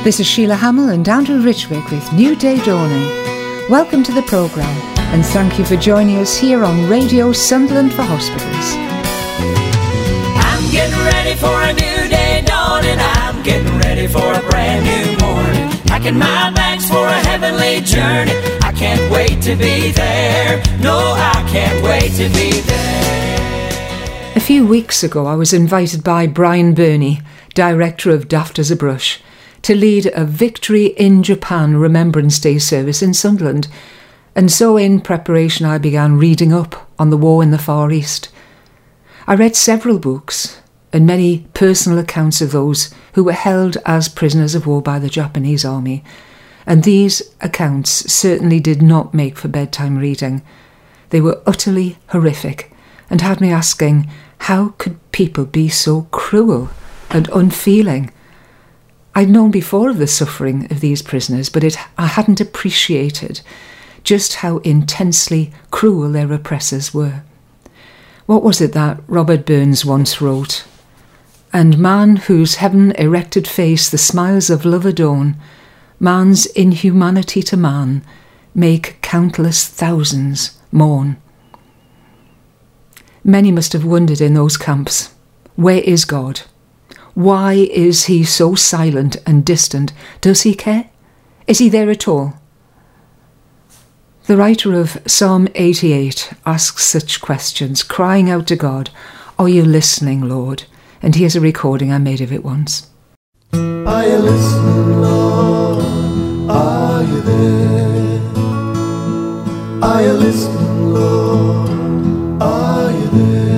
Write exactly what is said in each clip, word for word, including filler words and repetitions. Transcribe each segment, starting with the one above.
This is Sheila Hamill and Andrew Richwick with New Day Dawning. Welcome to the programme and thank you for joining us here on Radio Sunderland for Hospitals. I'm getting ready for a new day dawning. I'm getting ready for a brand new morning. Packing my bags for a heavenly journey. I can't wait to be there. No, I can't wait to be there. A few weeks ago I was invited by Brian Burney, director of Daft as a Brush, to lead a Victory in Japan Remembrance Day service in Sunderland, and so in preparation I began reading up on the war in the Far East. I read several books and many personal accounts of those who were held as prisoners of war by the Japanese army, and these accounts certainly did not make for bedtime reading. They were utterly horrific and had me asking, how could people be so cruel and unfeeling? I'd known before of the suffering of these prisoners, but it, I hadn't appreciated just how intensely cruel their oppressors were. What was it that Robert Burns once wrote? And man whose heaven-erected face the smiles of love adorn, man's inhumanity to man, make countless thousands mourn. Many must have wondered in those camps, where is God? Why is he so silent and distant? Does he care? Is he there at all? The writer of Psalm eighty-eight asks such questions, crying out to God, "Are you listening, Lord?" And here's a recording I made of it once. Are you listening, Lord? Are you there? Are you listening, Lord? Are you there?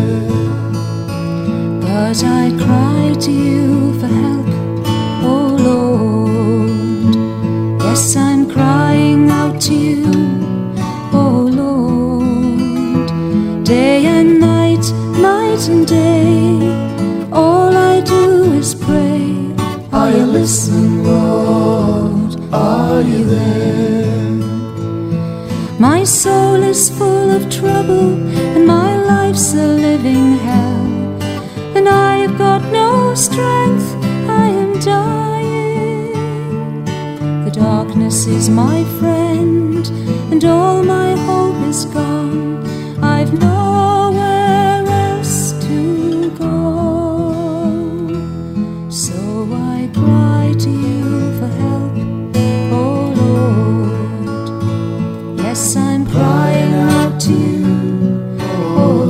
But I cry to you for help, oh Lord. Yes, I'm crying out to you, oh Lord. Day and night, night and day, all I do is pray. Are you listening, Lord? Are you there? My soul is full of trouble and my life's a living hell. And I've got no strength, I am dying. The darkness is my friend, and all my hope is gone. I've nowhere else to go. So I cry to you for help, oh Lord. Yes, I'm crying out to you, oh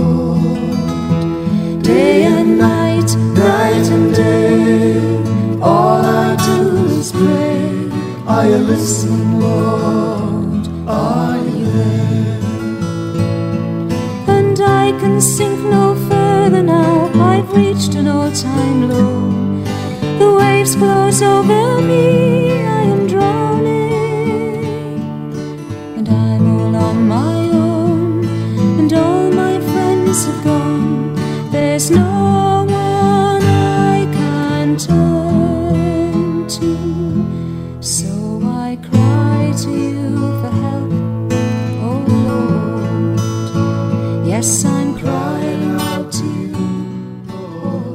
Lord. Day and night, night and day, all I do is pray. Are you listening, Lord? Are you there? And I can sink no further now, I've reached an all-time low. The waves close over me, I am drowning. And I'm all on my own, and all my friends have gone. There's no one I can turn to. So I cry to you for help, oh Lord. Yes, I'm crying out to you, oh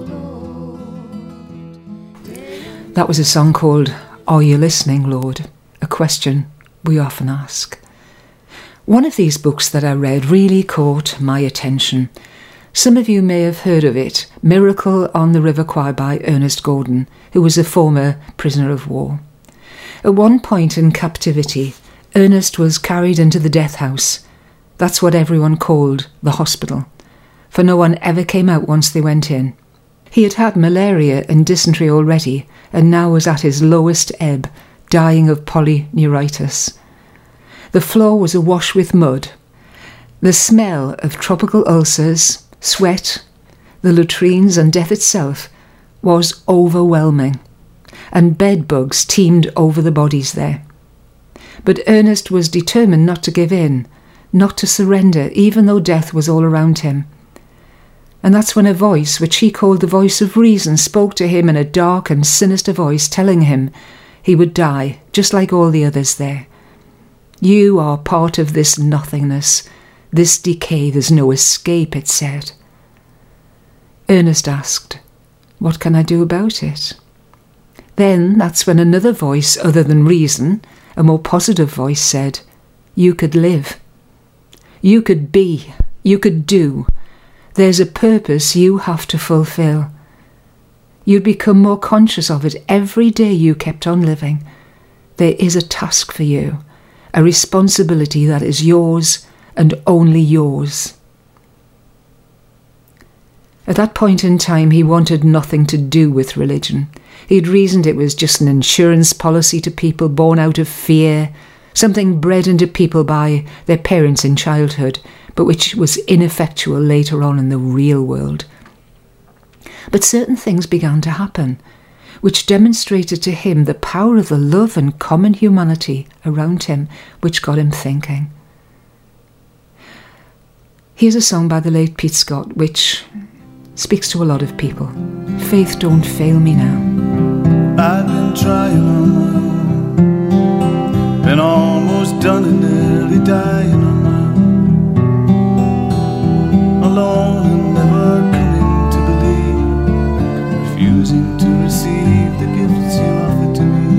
Lord. That was a song called Are You Listening, Lord? A question we often ask. One of these books that I read really caught my attention. Some of you may have heard of it, Miracle on the River Kwai by Ernest Gordon, who was a former prisoner of war. At one point in captivity, Ernest was carried into the death house. That's what everyone called the hospital, for no one ever came out once they went in. He had had malaria and dysentery already, and now was at his lowest ebb, dying of polyneuritis. The floor was awash with mud. The smell of tropical ulcers, sweat, the latrines and death itself was overwhelming, and bed bugs teemed over the bodies there. But Ernest was determined not to give in, not to surrender, even though death was all around him. And that's when a voice, which he called the voice of reason, spoke to him in a dark and sinister voice, telling him he would die, just like all the others there. You are part of this nothingness, this decay, there's no escape, it said. Ernest asked, what can I do about it? Then that's when another voice other than reason, a more positive voice, said, you could live. You could be. You could do. There's a purpose you have to fulfill. You'd become more conscious of it every day you kept on living. There is a task for you, a responsibility that is yours and only yours. At that point in time, he wanted nothing to do with religion. He'd reasoned it was just an insurance policy to people born out of fear, something bred into people by their parents in childhood, but which was ineffectual later on in the real world. But certain things began to happen, which demonstrated to him the power of the love and common humanity around him, which got him thinking. Here's a song by the late Pete Scott, which speaks to a lot of people. Faith Don't Fail Me Now. I've been trying on my own, been almost done and nearly dying on my own, alone and never coming to believe, refusing to receive the gifts you offer to me.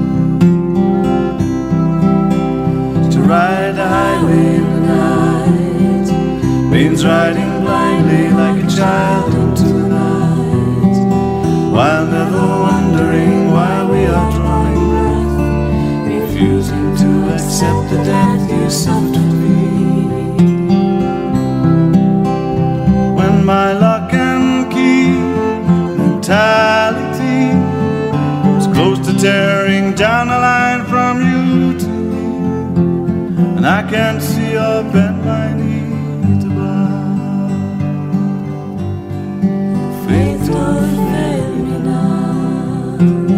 To ride the highway in the night means riding blindly like a child into the night, while never wondering why we are drawing breath, refusing to accept the death you suffered for me. When my lock and key mentality was close to tearing down the line from you to me, and I can't see or bend my knee. Faith don't fail me now.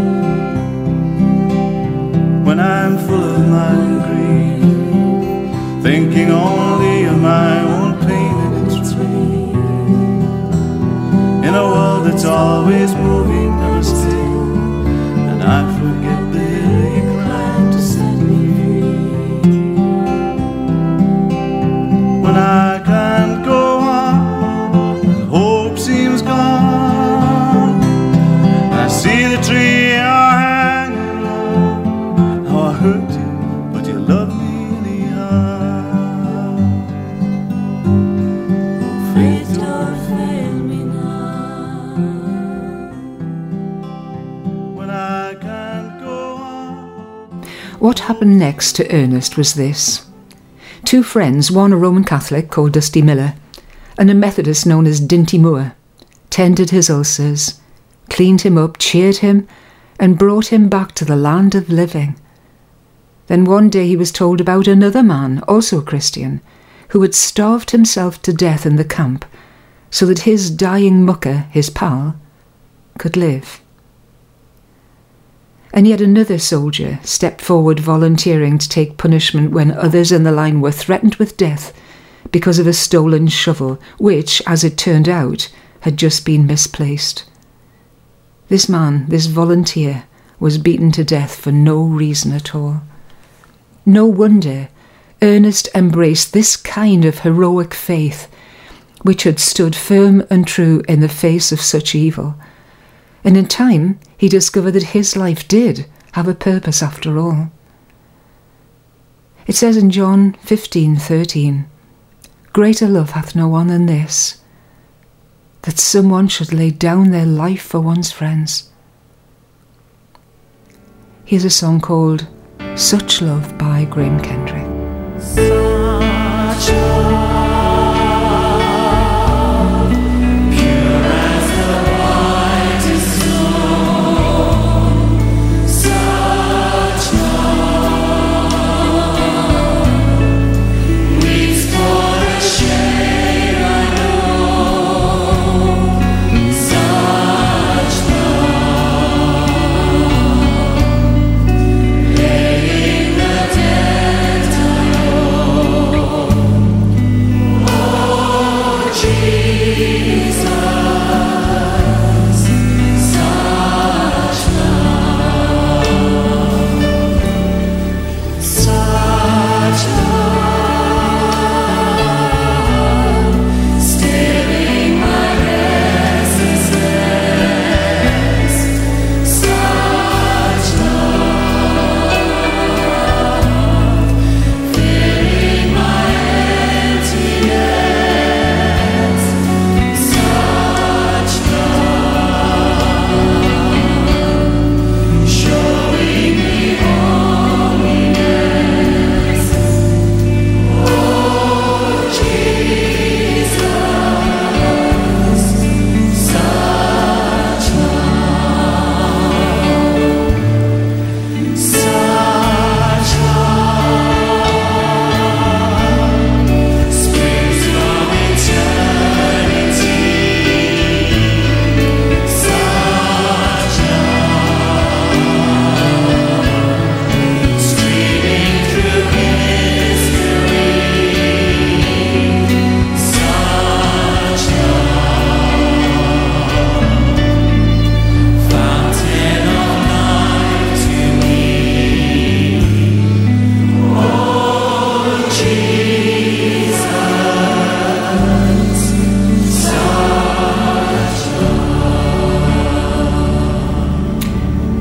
When I'm full of my grief, thinking only of my own pain and its relief, in a world that's always moving, never still, and I forget the hill you climbed to set me free. When I can't go on, hope seems gone, see the tree you're hanging on. How I hurt you, but you love me anyhow. Faith don't fail me now. When I can't go on. What happened next to Ernest was this. Two friends, one a Roman Catholic called Dusty Miller, and a Methodist known as Dinty Moore, tended his ulcers, cleaned him up, cheered him, and brought him back to the land of living. Then one day he was told about another man, also a Christian, who had starved himself to death in the camp so that his dying mucker, his pal, could live. And yet another soldier stepped forward volunteering to take punishment when others in the line were threatened with death because of a stolen shovel, which, as it turned out, had just been misplaced. This man, this volunteer, was beaten to death for no reason at all. No wonder Ernest embraced this kind of heroic faith, which had stood firm and true in the face of such evil. And in time, he discovered that his life did have a purpose after all. It says in John fifteen thirteen, "Greater love hath no one than this, that someone should lay down their life for one's friends." Here's a song called Such Love by Graham Kendrick. Such love, pure as the whitest snow. Such love, weeps for the shame I know. Such love, laying the dead to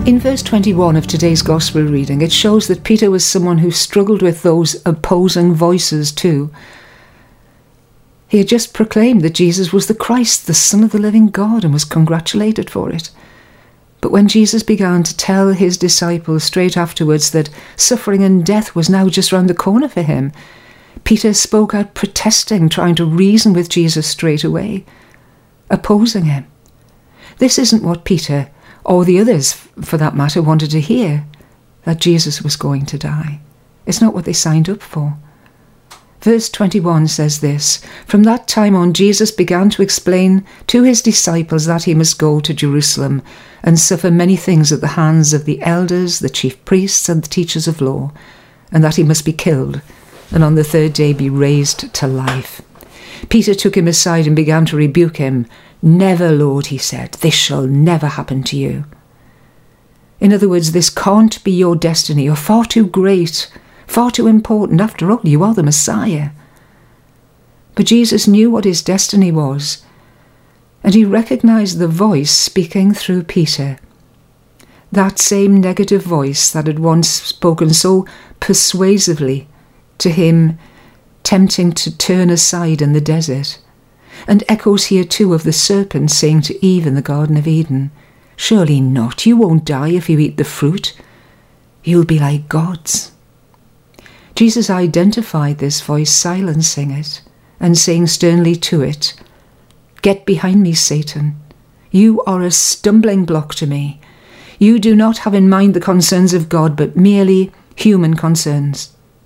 In verse twenty-one of today's Gospel reading, it shows that Peter was someone who struggled with those opposing voices too. He had just proclaimed that Jesus was the Christ, the Son of the living God, and was congratulated for it. But when Jesus began to tell his disciples straight afterwards that suffering and death was now just round the corner for him, Peter spoke out protesting, trying to reason with Jesus straight away, opposing him. This isn't what Peter, or the others for that matter, wanted to hear, that Jesus was going to die. It's not what they signed up for. Verse twenty-one says this: "From that time on, Jesus began to explain to his disciples that he must go to Jerusalem and suffer many things at the hands of the elders, the chief priests, and the teachers of law, and that he must be killed, and on the third day be raised to life." Peter took him aside and began to rebuke him. "Never, Lord," he said, "this shall never happen to you." In other words, this can't be your destiny. You're far too great, far too important. After all, you are the Messiah. But Jesus knew what his destiny was, and he recognized the voice speaking through Peter. That same negative voice that had once spoken so persuasively to him, tempting to turn aside in the desert, and echoes here too of the serpent saying to Eve in the Garden of Eden, "Surely not, you won't die if you eat the fruit. You'll be like gods." Jesus identified this voice, silencing it, and saying sternly to it, "Get behind me, Satan. You are a stumbling block to me. You do not have in mind the concerns of God, but merely human concerns."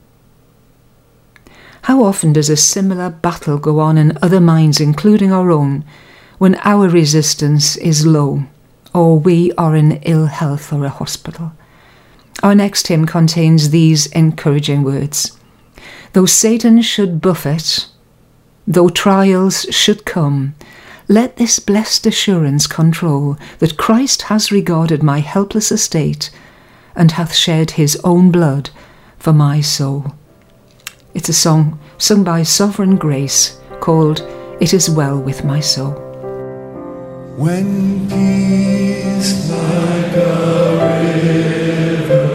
How often does a similar battle go on in other minds, including our own, when our resistance is low, or we are in ill health or a hospital? Our next hymn contains these encouraging words: "Though Satan should buffet, though trials should come, let this blessed assurance control that Christ has regarded my helpless estate and hath shed his own blood for my soul." It's a song sung by Sovereign Grace called "It Is Well With My Soul." When peace like a river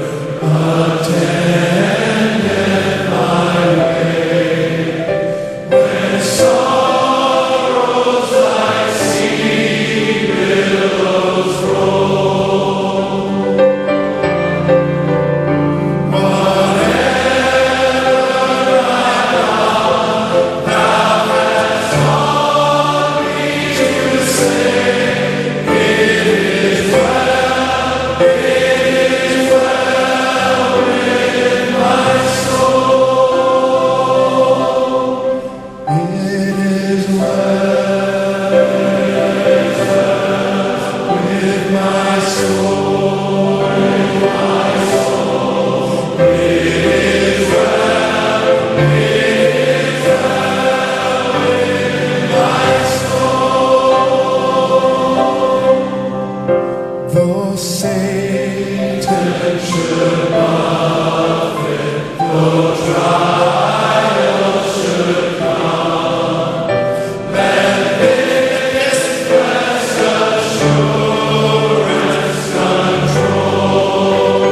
attendeth my way, when sorrows like sea billows roll, whatever thou hast taught me to say, it is well, it is well with my soul. It is well, it is well with my soul, with my soul. It is well, it is well with my soul. Though Satan should buffet, though trials should come, let this blessed assurance control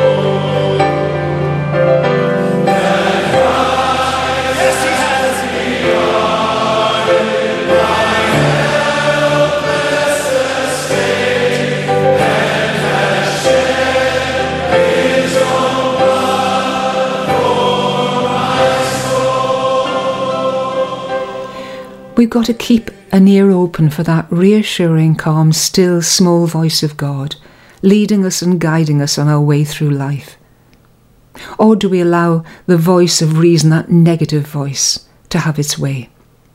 that Christ, yes, he has regarded my helpless estate and has shed his own blood for my soul. We've got to keep an ear open for that reassuring, calm, still, small voice of God, leading us and guiding us on our way through life. Or do we allow the voice of reason, that negative voice, to have its way?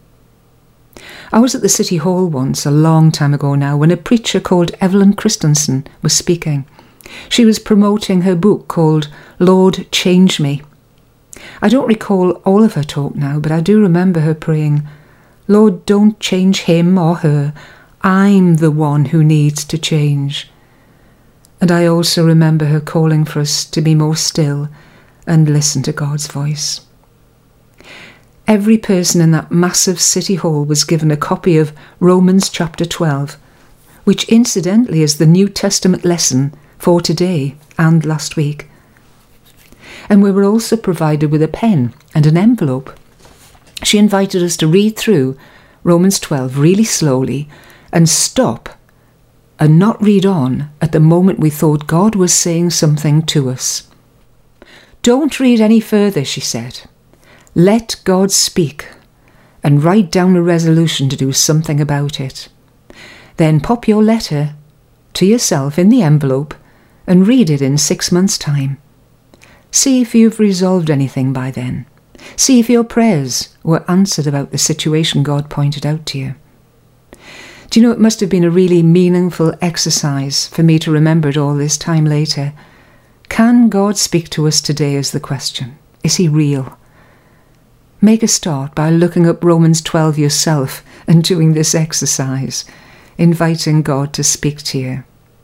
I was at the City Hall once, a long time ago now, when a preacher called Evelyn Christensen was speaking. She was promoting her book called Lord, Change Me. I don't recall all of her talk now, but I do remember her praying, "Lord, don't change him or her. I'm the one who needs to change." And I also remember her calling for us to be more still and listen to God's voice. Every person in that massive city hall was given a copy of Romans chapter twelve, which incidentally is the New Testament lesson for today and last week. And we were also provided with a pen and an envelope. She invited us to read through Romans twelve really slowly and stop and not read on at the moment we thought God was saying something to us. Don't read any further, she said. Let God speak and write down a resolution to do something about it. Then pop your letter to yourself in the envelope and read it in six months' time. See if you've resolved anything by then. See if your prayers were answered about the situation God pointed out to you. Do you know, it must have been a really meaningful exercise for me to remember it all this time later. Can God speak to us today is the question. Is he real? Make a start by looking up Romans twelve yourself and doing this exercise, inviting God to speak to you.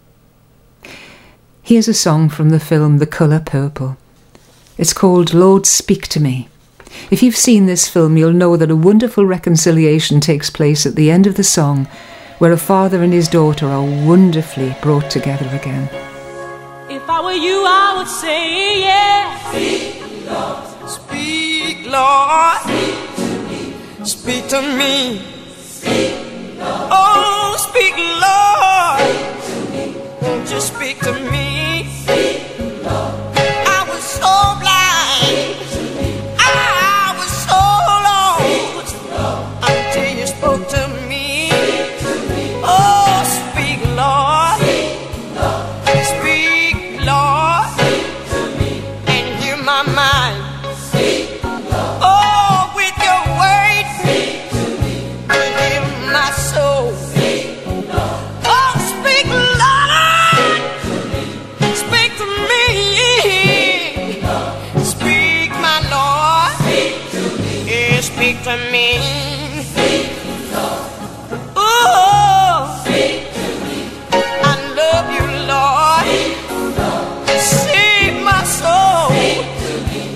Here's a song from the film The Colour Purple. It's called Lord, Speak to Me. If you've seen this film, you'll know that a wonderful reconciliation takes place at the end of the song, where a father and his daughter are wonderfully brought together again. If I were you, I would say yes. Speak, Lord. Speak, Lord. Speak to me. Speak to me. Speak, Lord. Oh, speak, Lord. Speak to me. Won't you speak to me? Speak, Lord. I was so blind. Speak to me. I was so lost. Speak, Lord. Until you spoke to me. Speak to me. Oh, speak, Lord. Speak, Lord. Speak, Lord. Speak to me. And hear my mind. Speak, Lord. Oh, with your word. Speak to me. And hear my soul. Speak, Lord. Oh, speak, Lord. Speak to me. Speak, Lord. Speak, my Lord. Speak to me. Yeah, speak to me. Speak, Lord. Oh, speak to me. I love you, Lord. Speak, Lord. Save my soul. Speak to me.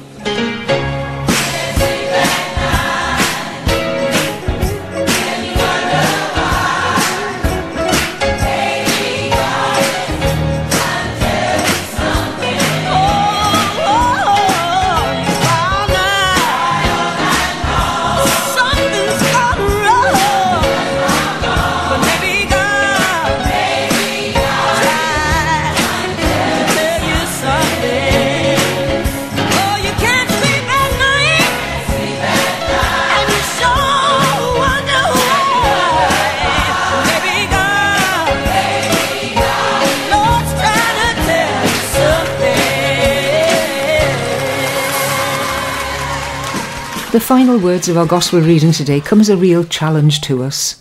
The final words of our Gospel reading today come as a real challenge to us.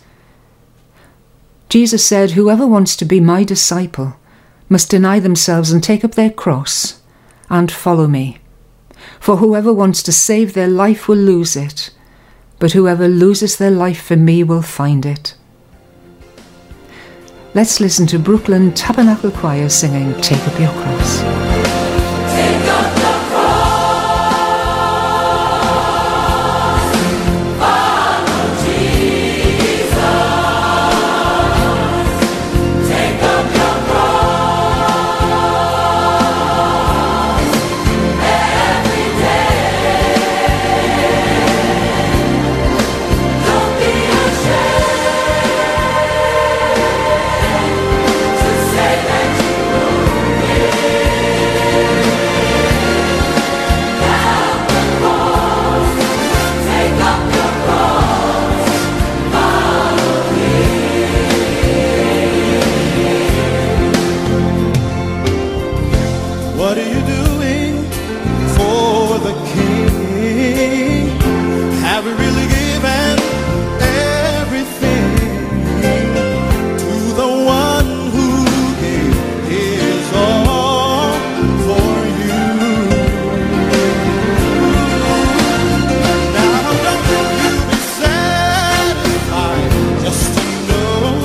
Jesus said, "Whoever wants to be my disciple must deny themselves and take up their cross and follow me. For whoever wants to save their life will lose it, but whoever loses their life for me will find it." Let's listen to Brooklyn Tabernacle Choir singing Take Up Your Cross. Take up your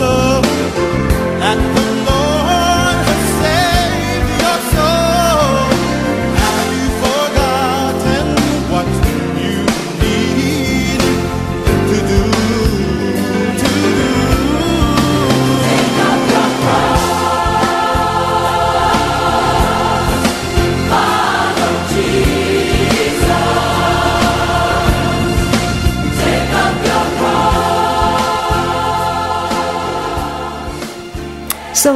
that the Lord has saved your soul.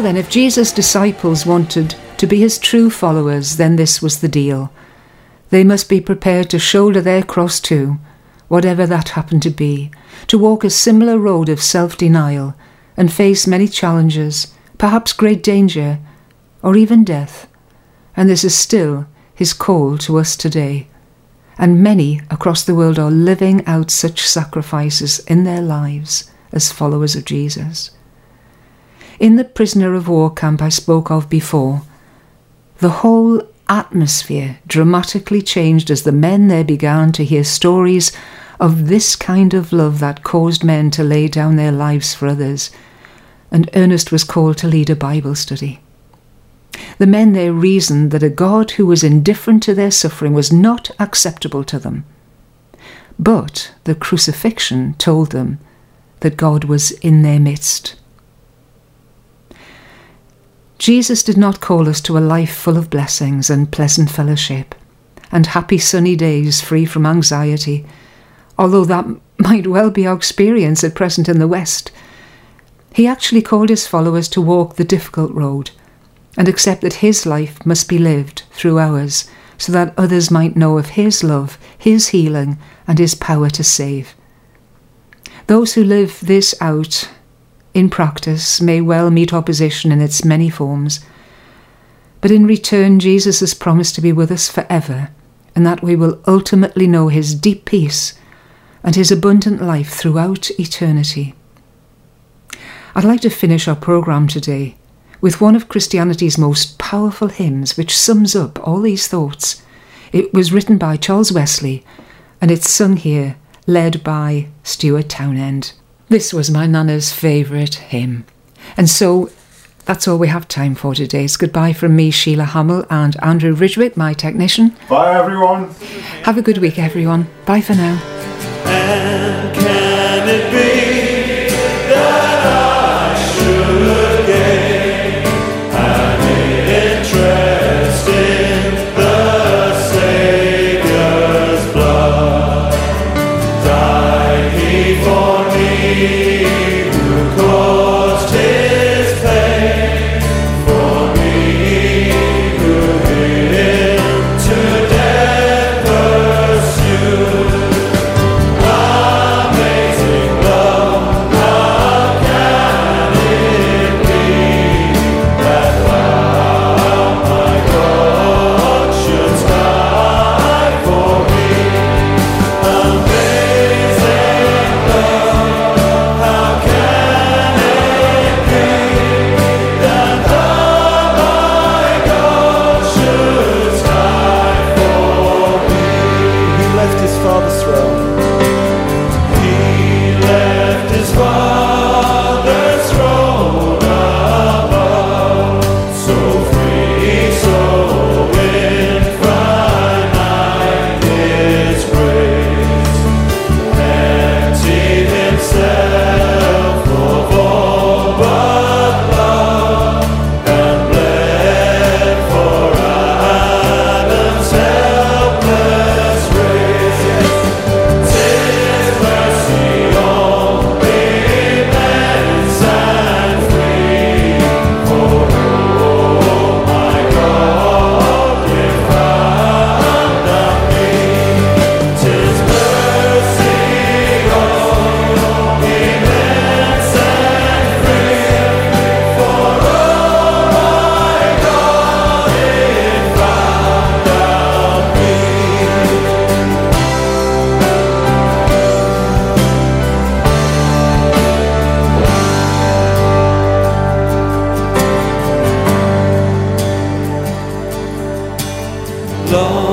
then, if Jesus' disciples wanted to be his true followers, then this was the deal. They must be prepared to shoulder their cross too, whatever that happened to be, to walk a similar road of self-denial and face many challenges, perhaps great danger, or even death. And this is still his call to us today. And many across the world are living out such sacrifices in their lives as followers of Jesus. In the prisoner of war camp I spoke of before, the whole atmosphere dramatically changed as the men there began to hear stories of this kind of love that caused men to lay down their lives for others, and Ernest was called to lead a Bible study. The men there reasoned that a God who was indifferent to their suffering was not acceptable to them, but the crucifixion told them that God was in their midst. Jesus did not call us to a life full of blessings and pleasant fellowship and happy sunny days free from anxiety, although that might well be our experience at present in the West. He actually called his followers to walk the difficult road and accept that his life must be lived through ours so that others might know of his love, his healing, and his power to save. Those who live this out in practice may well meet opposition in its many forms, but in return Jesus has promised to be with us forever, and that we will ultimately know his deep peace and his abundant life throughout eternity. I'd like to finish our programme today with one of Christianity's most powerful hymns, which sums up all these thoughts. It was written by Charles Wesley, and it's sung here, led by Stuart Townend. This was my Nana's favourite hymn. And so that's all we have time for today. It's goodbye from me, Sheila Hamill, and Andrew Ridgwick, my technician. Bye, everyone. Have a good week, everyone. Bye for now. And can it be that I should gain an interest in the Saviour's blood? Died he for me, who caused his pain, for me who him to death pursued. Amazing love, how can it be that thou, my God, shouldst die for me? Amazing love, how can it be that thou, my God, shouldst die for me? He left his father's throne. He left his father's throne above, so free, so infinite his grace. Emptied himself of all but love, and bled for Adam's helpless race. Tis mercy only, immense and free, for oh my God, if found of me. Tis mercy only, immense and free, for oh my God, if found of me. Lord,